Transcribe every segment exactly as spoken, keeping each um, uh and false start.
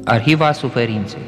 Arhiva suferinței.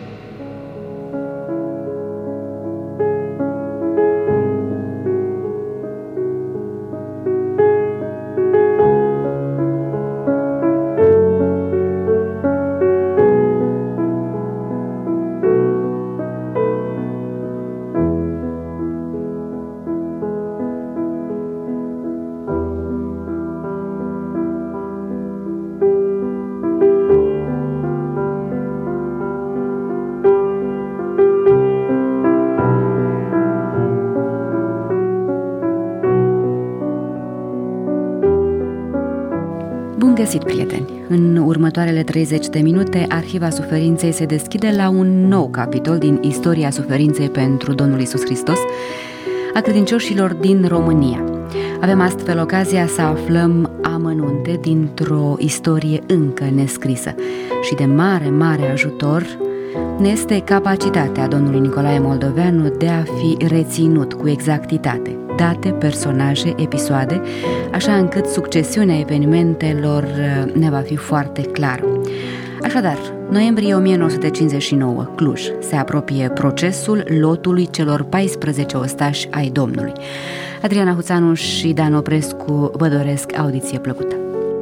Bun găsit, prieteni! În următoarele treizeci de minute, Arhiva Suferinței se deschide la un nou capitol din istoria suferinței pentru Domnul Iisus Hristos, a credincioșilor din România. Avem astfel ocazia să aflăm amănunte dintr-o istorie încă nescrisă și de mare, mare ajutor ne este capacitatea domnului Nicolae Moldoveanu de a fi reținut cu exactitate date, personaje, episoade, așa încât succesiunea evenimentelor ne va fi foarte clară. Așadar, noiembrie o mie nouă sute cincizeci și nouă, Cluj, se apropie procesul lotului celor paisprezece ostași ai Domnului. Adriana Huțanu și Dan Oprescu vă doresc audiție plăcută.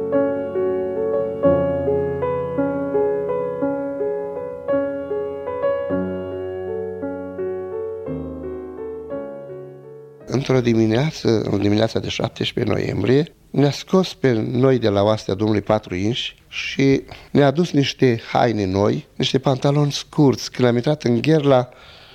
Într-o dimineață, în dimineața de șaptesprezece noiembrie, ne-a scos pe noi de la oastea Domnului patru inși și ne-a adus niște haine noi, niște pantaloni scurți. Când am intrat în Gherla,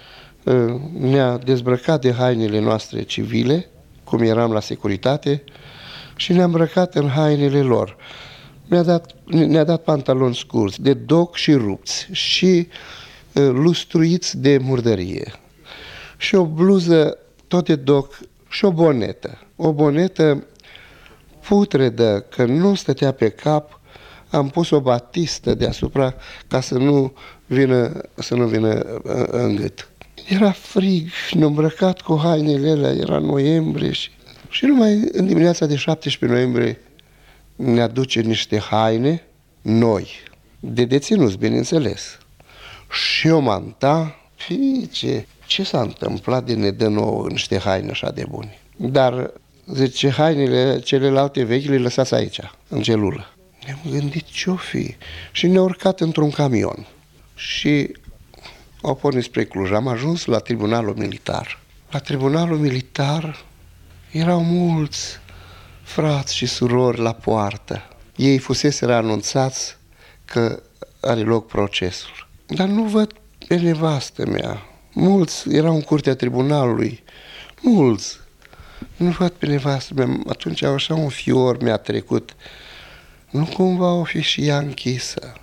ne-a dezbrăcat de hainele noastre civile, cum eram la securitate, și ne-a îmbrăcat în hainele lor. Ne-a dat, ne-a dat pantaloni scurți, de doc și rupți, și lustruiți de murdărie, și o bluză tot de doc și o bonetă. O bonetă putredă, că nu stătea pe cap, am pus o batistă deasupra ca să nu vină, să nu vină în gât. Era frig și ne-am îmbrăcat cu hainele alea, era noiembrie și, și numai în dimineața de șaptesprezece noiembrie ne aduce niște haine noi, de deținuți, bineînțeles, și o manta. Fiice, ce s-a întâmplat de ne dă nouă niște haine așa de bune? Dar, zice, hainele celelalte vechi le lăsați aici, în celulă. Ne-am gândit ce-o fi și ne-a urcat într-un camion și au pornit spre Cluj. Am ajuns la tribunalul militar. La tribunalul militar erau mulți frați și surori la poartă. Ei fuseseră anunțați că are loc procesul. Dar nu văd pe nevastă mea. Mulți erau în curtea tribunalului, mulți. Nu văd pe nevastă mea. Atunci așa un fior mi-a trecut. Nu cumva o fi și ea închisă.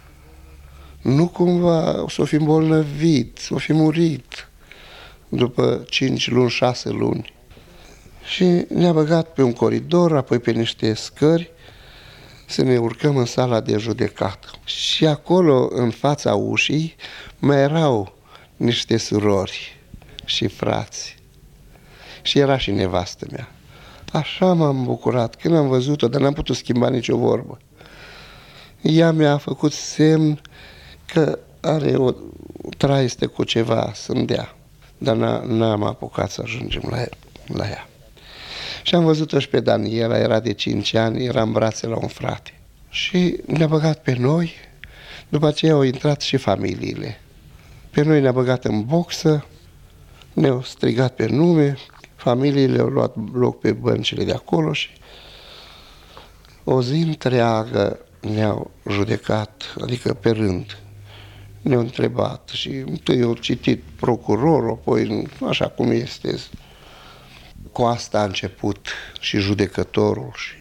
Nu cumva o să o fi îmbolnăvit, o fi murit după cinci luni, șase luni. Și ne-a băgat pe un coridor, apoi pe niște scări, să ne urcăm în sala de judecată. Și acolo, în fața ușii, mai erau niște surori și frați. Și era și nevastă mea. Așa m-am bucurat când am văzut-o, dar n-am putut schimba nicio vorbă. Ea mi-a făcut semn că are o traistă cu ceva să-mi dea, dar n-am apucat să ajungem la, la ea. Și am văzut-o și pe Daniela, era de cinci ani, era în brațe la un frate. Și ne-a băgat pe noi, după aceea au intrat și familiile. Pe noi ne-a băgat în boxă, ne-au strigat pe nume, familiile au luat loc pe băncile de acolo și o zi întreagă ne-au judecat, adică pe rând. Ne-au întrebat și întâi au citit procurorul, apoi așa cum este. Cu asta a început și judecătorul. Și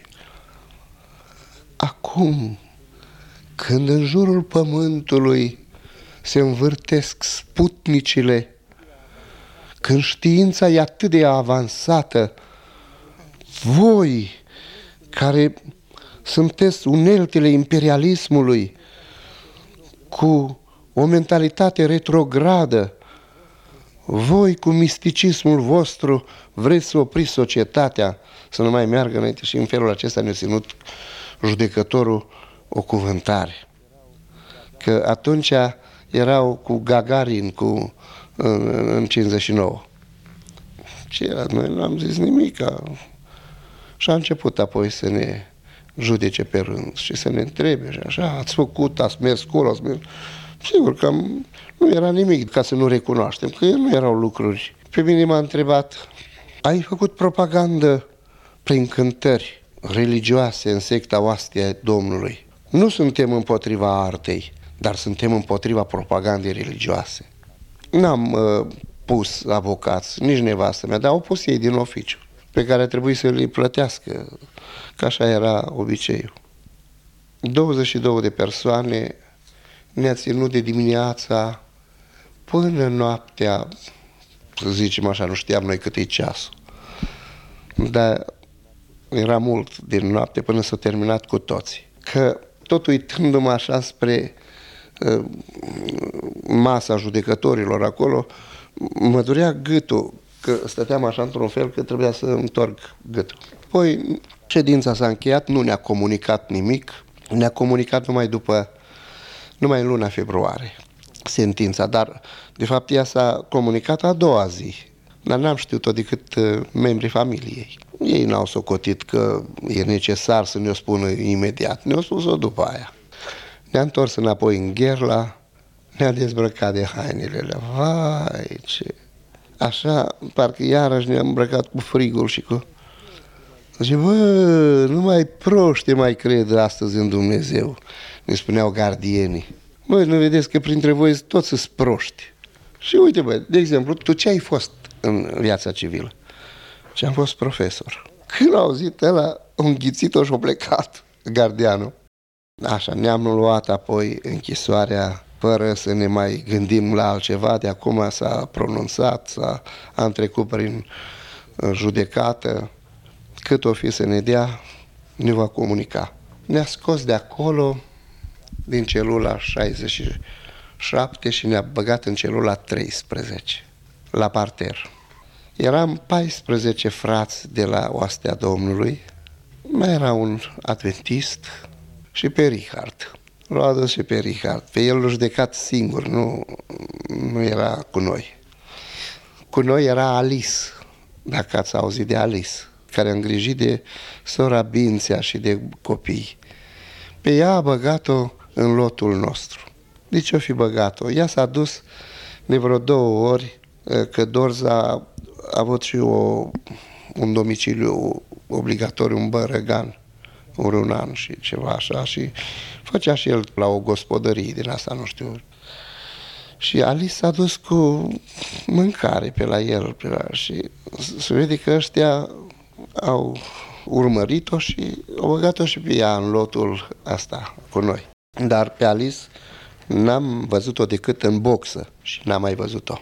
acum, când în jurul pământului se învârtesc sputnicile, când știința e atât de avansată, voi care sunteți uneltele imperialismului cu o mentalitate retrogradă, voi cu misticismul vostru vreți să opriți societatea să nu mai meargă înainte și în felul acesta ne-a ținut judecătorul o cuvântare. Că atunci erau cu Gagarin cu, în, în cincizeci și nouă. Ce era? Noi nu am zis nimic. Și a început apoi să ne judece pe rând și să ne întrebe și așa, ați făcut, ați mers acolo, ați mers... Sigur că nu era nimic ca să nu recunoaștem, că nu erau lucruri. Pe mine m-a întrebat, ai făcut propagandă prin cântări religioase în secta Oastea Domnului. Nu suntem împotriva artei, dar suntem împotriva propagandei religioase. N-am uh, pus avocați, nici nevastă mea, dar au pus ei din oficiu, pe care trebuie să îi plătească, că așa era obiceiul. douăzeci și două de persoane ne-a ținut de dimineața până noaptea, să zicem așa, nu știam noi cât e ceasul. Dar era mult din noapte până s-a terminat cu toții. Că tot uitându-mă așa spre uh, masa judecătorilor acolo, mă durea gâtul, că stăteam așa într-un fel că trebuia să întorc gâtul. Apoi ședința s-a încheiat, nu ne-a comunicat nimic, ne-a comunicat numai după, numai în luna februarie, sentința, dar de fapt ea s-a comunicat a doua zi, dar n-am știut-o decât membrii familiei. Ei n-au socotit că e necesar să ne-o spună imediat, ne-au spus-o după aia. Ne-a întors înapoi în Gherla, ne-a dezbrăcat de hainele. Vai, ce... Așa, parcă iarăși ne-am îmbrăcat cu frigul și cu... Zice, bă, numai proști mai cred astăzi în Dumnezeu, ne spuneau gardienii. Băi, nu vedeți că printre voi toți sunt proști. Și uite, băi, de exemplu, tu ce ai fost în viața civilă? Ce am fost profesor. Când au auzit ăla, a înghițit-o și a plecat gardianul. Așa, ne-am luat apoi închisoarea fără să ne mai gândim la altceva. De acum s-a pronunțat, s-a am trecut prin judecată. Cât o fi să ne dea, ne va comunica. Ne-a scos de acolo, din celula șaizeci și șapte și ne-a băgat în celula treisprezece, la parter. Eram paisprezece frați de la Oastea Domnului, mai era un adventist și pe Richard. L-a adus și pe Richard. Pe el l-a judecat singur, nu, nu era cu noi. Cu noi era Alice, dacă ați auzit de Alice, care a îngrijit de sora Bințea și de copii. Pe ea a băgat-o în lotul nostru. De ce o fi băgat-o? Ea s-a dus de vreo două ori, că Dorza a avut și o, un domiciliu obligatoriu în Bărăgan, un an și ceva așa, și făcea și el la o gospodărie din asta, nu știu. Și Alice s-a dus cu mâncare pe la el, pe la, și se vede că ăștia au urmărit-o și au băgat-o și pe ea în lotul asta cu noi. Dar pe Alice n-am văzut-o decât în boxă și n-am mai văzut-o.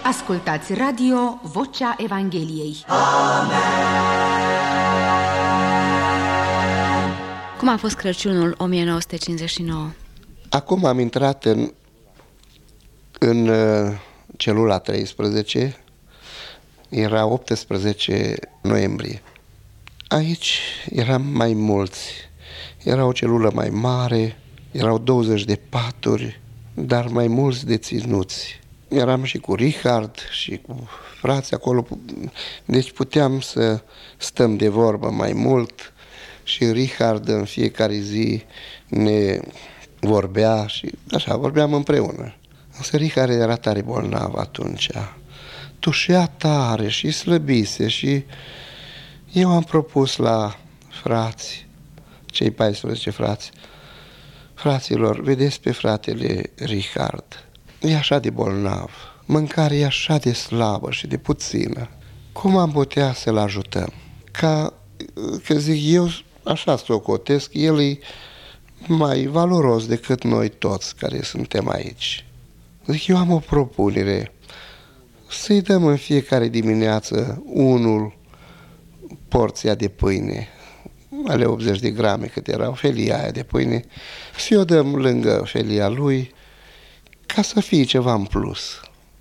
Ascultați radio Vocea Evangheliei. Amen. Cum a fost Crăciunul o mie nouă sute cincizeci și nouă? Acum am intrat în, în celula treisprezece, era optsprezece noiembrie. Aici eram mai mulți, era o celulă mai mare, erau douăzeci de paturi, dar mai mulți deținuți. Eram și cu Richard și cu frații acolo, deci puteam să stăm de vorbă mai mult și Richard în fiecare zi ne vorbea și așa, vorbeam împreună. Însă Richard era tare bolnav atunci, tușea tare și slăbise și eu am propus la frați, cei paisprezece frați, fraților, vedeți pe fratele Richard, e așa de bolnav, mâncarea e așa de slabă și de puțină. Cum am putea să-l ajutăm? Ca, că zic eu, așa socotesc, el e mai valoros decât noi toți care suntem aici. Zic, eu am o propunere, să-i dăm în fiecare dimineață unul porția de pâine, ale optzeci de grame cât erau, felia aia de pâine, să o dăm lângă felia lui, ca să fie ceva în plus.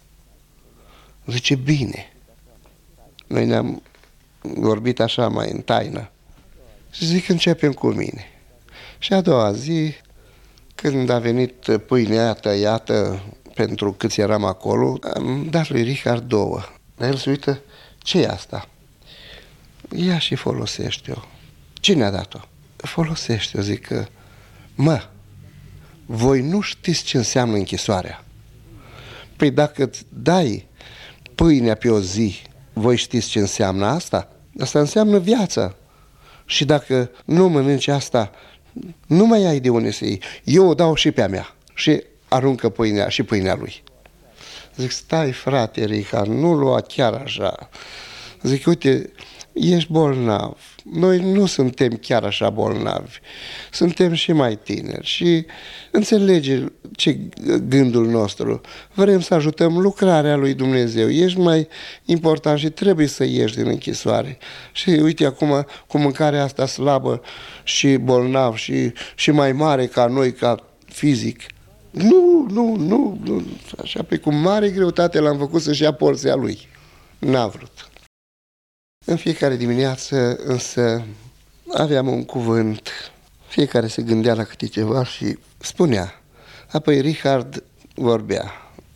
Zice, bine. Noi ne-am vorbit așa mai în taină. Și zic, începem cu mine. Și a doua zi, când a venit pâinea aia tăiată pentru câți eram acolo, am dat lui Richard două. Dar el se uită, ce e asta? Ia și folosește-o. Cine a dat-o? Folosește-o, zic că, mă, voi nu știți ce înseamnă închisoarea. Păi dacă îți dai pâinea pe o zi, voi știți ce înseamnă asta? Asta înseamnă viața. Și dacă nu mănânci asta, nu mai ai de unde să iei. Eu o dau și pe a mea. Și aruncă pâinea și pâinea lui. Zic, stai frate Richard, nu lua chiar așa. Zic, uite, ești bolnav. Noi nu suntem chiar așa bolnavi. Suntem și mai tineri și înțelege ce gândul nostru. Vrem să ajutăm lucrarea lui Dumnezeu. Ești mai important și trebuie să ieși din închisoare. Și uite acum cu mâncarea asta slabă și bolnav și, și mai mare ca noi, ca fizic. Nu, nu, nu, nu. Așa pe cu mare greutate l-am făcut să-și ia porția lui. N-a vrut. În fiecare dimineață însă aveam un cuvânt, fiecare se gândea la câte ceva și spunea. Apoi Richard vorbea,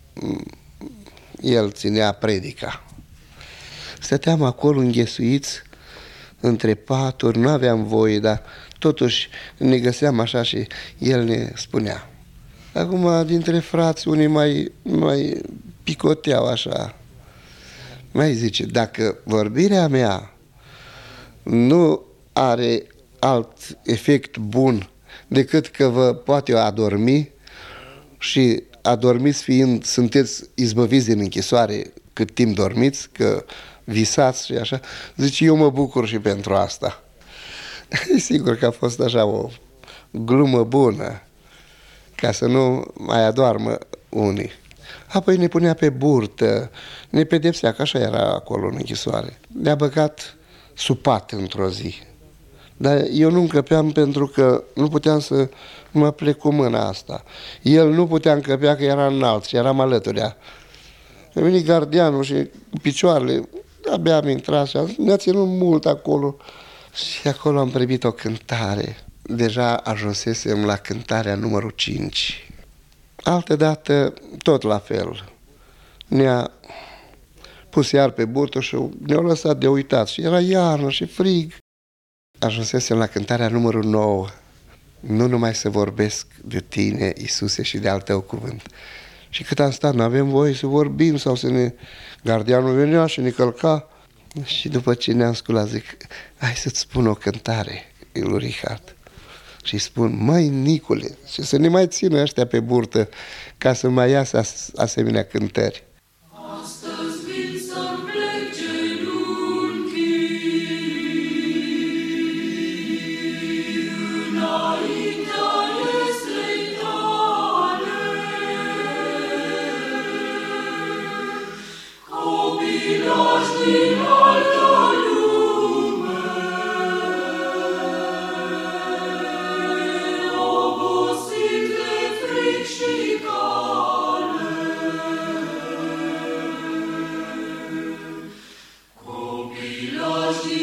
el ținea predica. Stăteam acolo înghesuiți între paturi, nu aveam voie, dar totuși ne găseam așa și el ne spunea. Acum, dintre frați, unii mai, mai picoteau așa. Mai zice, dacă vorbirea mea nu are alt efect bun decât că vă poate adormi și adormiți fiind, sunteți izbăviți din închisoare cât timp dormiți, că visați și așa, zice, eu mă bucur și pentru asta. E sigur că a fost așa o glumă bună, ca să nu mai adoarmă unii. Apoi ne punea pe burtă, ne pedepsea, că așa era acolo în închisoare. Ne-a băgat supat într-o zi. Dar eu nu încăpeam pentru că nu puteam să mă plec cu mâna asta. El nu putea încăpea că era înalt și eram alături. A venit gardianul și cu picioarele, abia am intrat și ne-a ținut mult acolo. Și acolo am primit o cântare. Deja ajunsesem la cântarea numărul cinci. Altădată, tot la fel, ne-a pus iar pe burtă și ne-a lăsat de uitat și era iarnă și frig. Ajunsesem la cântarea numărul nouă, nu numai să vorbesc de tine, Iisuse, și de al tău cuvânt. Și cât am stat, nu avem voie să vorbim sau să ne... Gardianul venea și ne călca și după ce ne-am sculat, zic, hai să-ți spun o cântare, lui Richard. Și spun, măi, Nicule, și să ne mai țină ăștia pe burtă ca să mai iasă as- asemenea cântări. Astăzi vin să-mi plec genunchii înaintea ieslei tale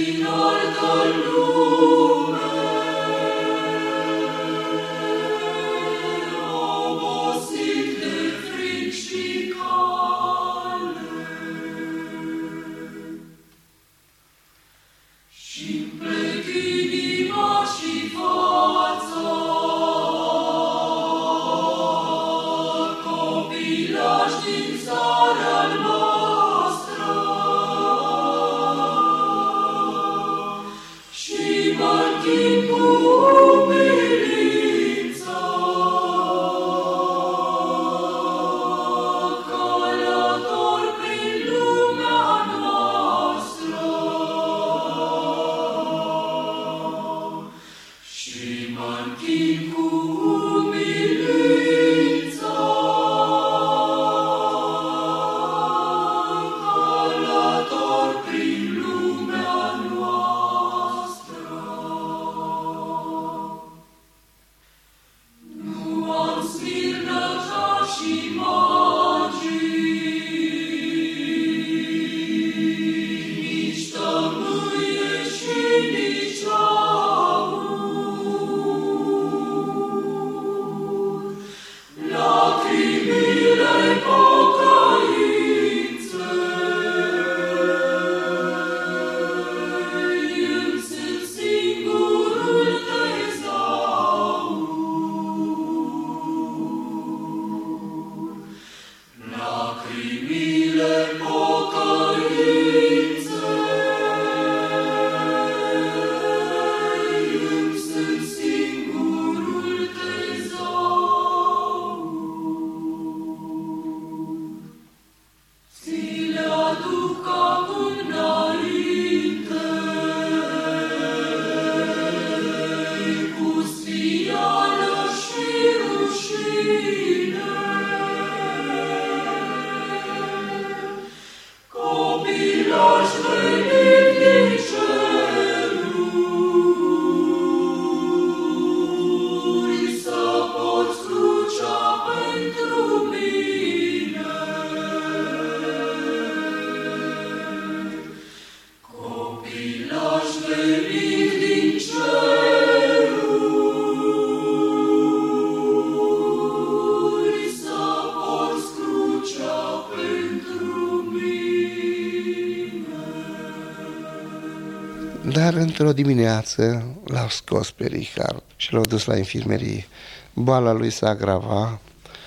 Dar într-o dimineață l-au scos pe Richard și l-au dus la infirmerie. Boala lui s-a agravat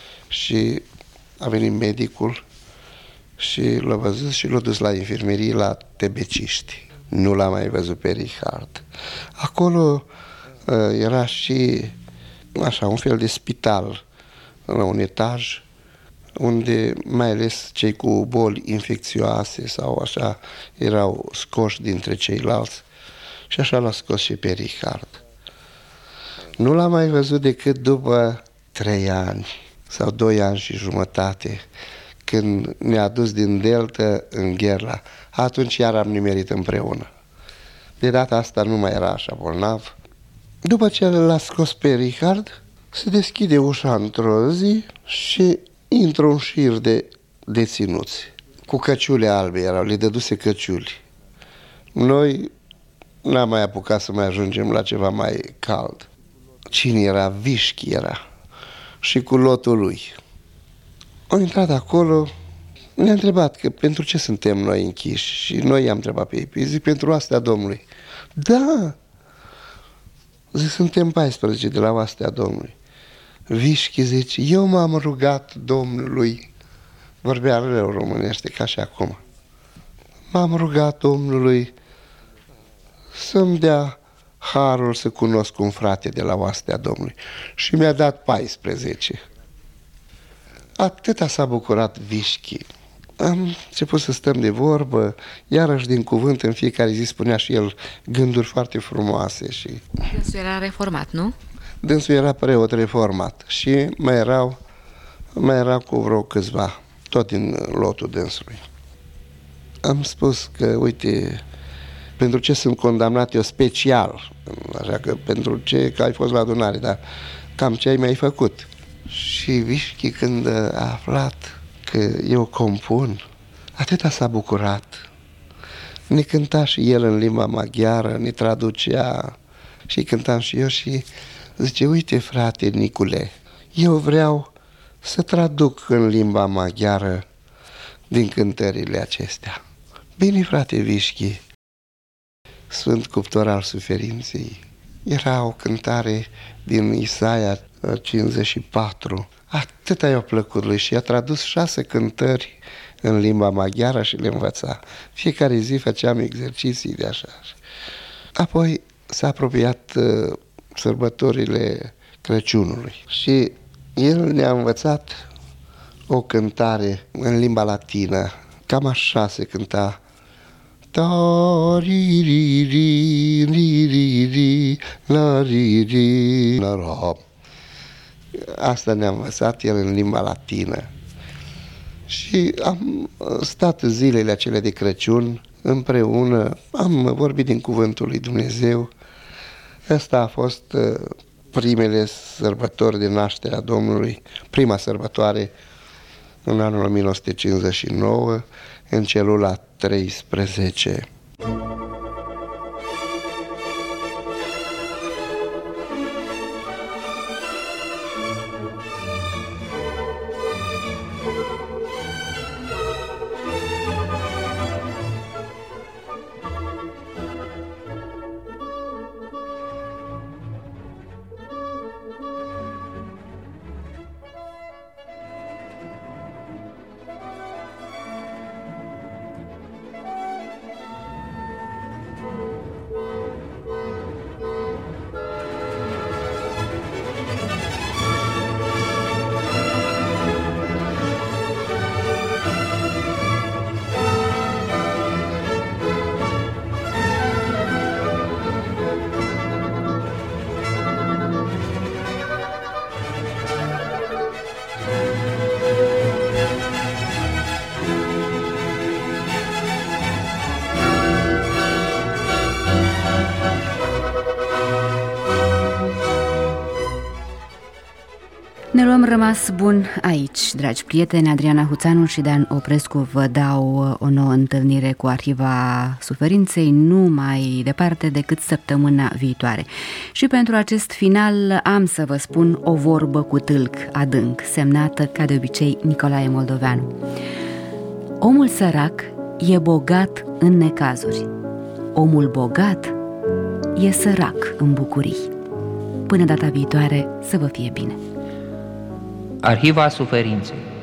și a venit medicul și l-a văzut și l-a dus la infirmerie la Tebeciști. Nu l-a mai văzut pe Richard. Acolo uh, era și așa un fel de spital la un etaj unde mai ales cei cu boli infecțioase sau așa erau scoși dintre ceilalți și așa l-a scos și pe Richard. Nu l-am mai văzut decât după trei ani sau doi ani și jumătate, când ne-a dus din Delta în Gherla. Atunci iar am nimerit împreună. De data asta nu mai era așa bolnav. După ce l-a scos pe Richard, se deschide ușa într-o zi și intră un șir de deținuți. Cu căciule albe erau, le dăduse căciuli. Noi n-am mai apucat să mai ajungem la ceva mai cald. Cine era? Vișchi era. Și cu lotul lui. Au intrat acolo, ne-a întrebat că pentru ce suntem noi închiși. Și noi i-am întrebat pe ei. Zic, pentru astea Domnului. Da! Zic, suntem paisprezece de la astea Domnului. Vișchi zice, eu m-am rugat Domnului, vorbea rău românește ca și acum, m-am rugat Domnului să-mi dea harul să cunosc un frate de la oastea Domnului și mi-a dat paisprezece. Atâta s-a bucurat Vișchi. Am început să stăm de vorbă, iarăși din cuvânt în fiecare zi spunea și el gânduri foarte frumoase. Și Dânsul era reformat, nu? Dânsul era preot reformat și mai erau, mai erau cu vreo câțiva, tot din lotul dânsului. Am spus că, uite, pentru ce sunt condamnat eu special, așa că pentru ce că ai fost la adunare, dar cam ce ai mai făcut. Și Vișchi, când a aflat că eu compun, atâta s-a bucurat. Ne cânta și el în limba maghiară, ne traducea și cântam și eu și zice, uite frate Nicule, eu vreau să traduc în limba maghiară din cântările acestea. Bine, frate Vișchi, Sfânt Cuptor al Suferinței. Era o cântare din Isaia cincizeci și patru. Atâta i-a plăcut lui și a tradus șase cântări în limba maghiară și le învăța. Fiecare zi făceam exerciții de așa. Apoi s-a apropiat uh, sărbătorile Crăciunului și el ne-a învățat o cântare în limba latină. Cam așa se cânta. Asta ne-a învățat el în limba latină. Și am stat zilele acele de Crăciun împreună, am vorbit din cuvântul lui Dumnezeu. Asta a fost primele sărbători de nașterea Domnului, prima sărbătoare în anul o mie nouă sute cincizeci și nouă, în celula treisprezece. Ne luăm rămas bun aici, dragi prieteni. Adriana Huțanu și Dan Oprescu vă dau o nouă întâlnire cu Arhiva Suferinței nu mai departe decât săptămâna viitoare. Și pentru acest final am să vă spun o vorbă cu tâlc adânc, semnată ca de obicei Nicolae Moldoveanu. Omul sărac e bogat în necazuri, omul bogat e sărac în bucurii. Până data viitoare, să vă fie bine. Arhiva Suferinței.